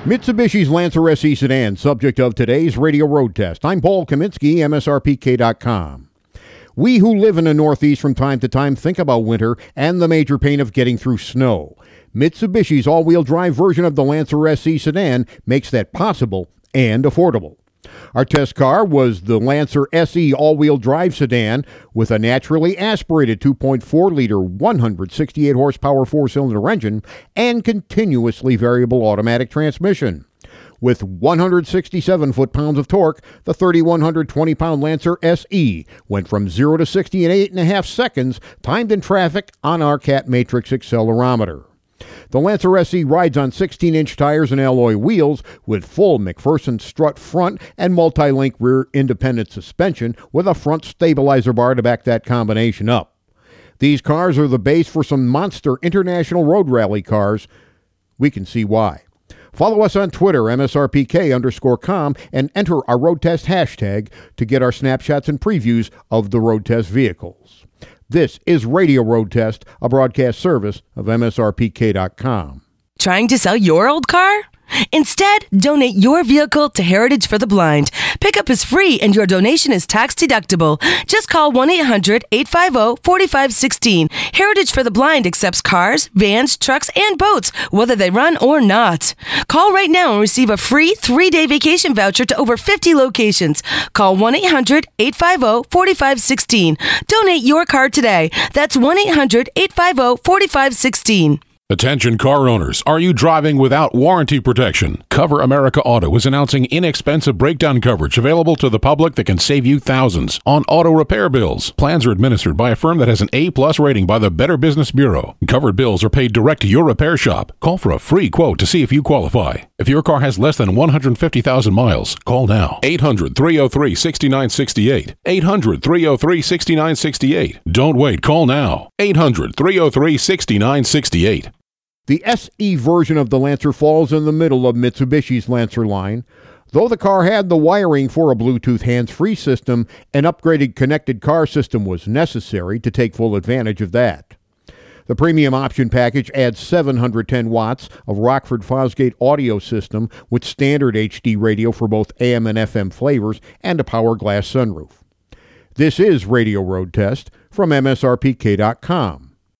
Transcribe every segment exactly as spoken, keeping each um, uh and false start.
Mitsubishi's Lancer S E sedan, subject of today's radio road test. I'm Paul Kaminsky, M S R P K dot com. We who live in the Northeast from time to time think about winter and the major pain of getting through snow. Mitsubishi's all-wheel drive version of the Lancer S E sedan makes that possible and affordable. Our test car was the Lancer S E all-wheel drive sedan with a naturally aspirated two point four liter, one hundred sixty-eight horsepower four-cylinder engine and continuously variable automatic transmission. With one hundred sixty-seven foot-pounds of torque, the three thousand one hundred twenty pound Lancer S E went from zero to sixty in eight and a half seconds, timed in traffic on our Cat Matrix accelerometer. The Lancer S E rides on sixteen inch tires and alloy wheels with full McPherson strut front and multi-link rear independent suspension with a front stabilizer bar to back that combination up. These cars are the base for some monster international road rally cars. We can see why. Follow us on Twitter, M S R P K underscore com, and enter our road test hashtag to get our snapshots and previews of the road test vehicles. This is Radio Road Test, a broadcast service of M S R P K dot com. Trying to sell your old car? Instead, donate your vehicle to Heritage for the Blind. Pickup is free and your donation is tax deductible. Just call one eight hundred eight five zero four five one six. Heritage for the Blind accepts cars, vans, trucks, and boats, whether they run or not. Call right now and receive a free three-day vacation voucher to over fifty locations. Call one eight hundred eight five zero four five one six. Donate your car today. That's one eight hundred eight five zero four five one six. Attention car owners, are you driving without warranty protection? Cover America Auto is announcing inexpensive breakdown coverage available to the public that can save you thousands on auto repair bills. Plans are administered by a firm that has an A-plus rating by the Better Business Bureau. Covered bills are paid direct to your repair shop. Call for a free quote to see if you qualify. If your car has less than one hundred fifty thousand miles, call now. eight hundred three oh three six nine six eight. eight hundred three oh three six nine six eight. Don't wait, call now. eight hundred three oh three six nine six eight. The S E version of the Lancer falls in the middle of Mitsubishi's Lancer line. Though the car had the wiring for a Bluetooth hands-free system, an upgraded connected car system was necessary to take full advantage of that. The premium option package adds seven hundred ten watts of Rockford Fosgate audio system with standard H D radio for both A M and F M flavors and a power glass sunroof. This is Radio Road Test from M S R P K dot com.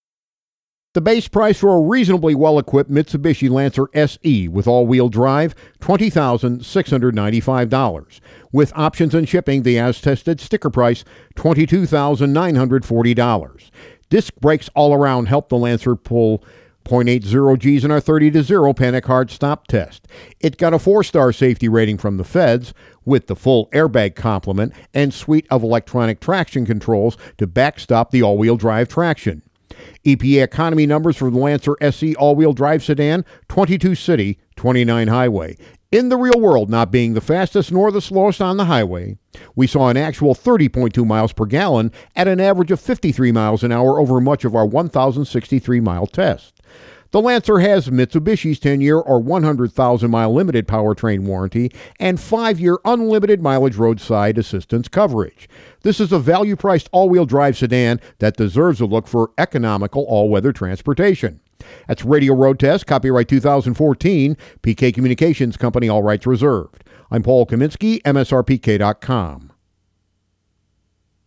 The base price for a reasonably well-equipped Mitsubishi Lancer S E with all-wheel drive, twenty thousand six hundred ninety-five dollars. With options and shipping, the as-tested sticker price, twenty-two thousand nine hundred forty dollars. Disc brakes all around help the Lancer pull zero point eight zero G's in our thirty to zero panic hard stop test. It got a four-star safety rating from the feds with the full airbag complement and suite of electronic traction controls to backstop the all-wheel drive traction. E P A economy numbers for the Lancer S E all-wheel drive sedan, twenty-two city, twenty-nine highway. In the real world, not being the fastest nor the slowest on the highway, we saw an actual thirty point two miles per gallon at an average of fifty-three miles an hour over much of our one thousand sixty-three mile test. The Lancer has Mitsubishi's ten-year or one hundred thousand mile limited powertrain warranty and five-year unlimited mileage roadside assistance coverage. This is a value-priced all-wheel drive sedan that deserves a look for economical all-weather transportation. That's Radio Road Test, copyright two thousand fourteen, P K Communications Company, all rights reserved. I'm Paul Kaminsky, M S R P K dot com.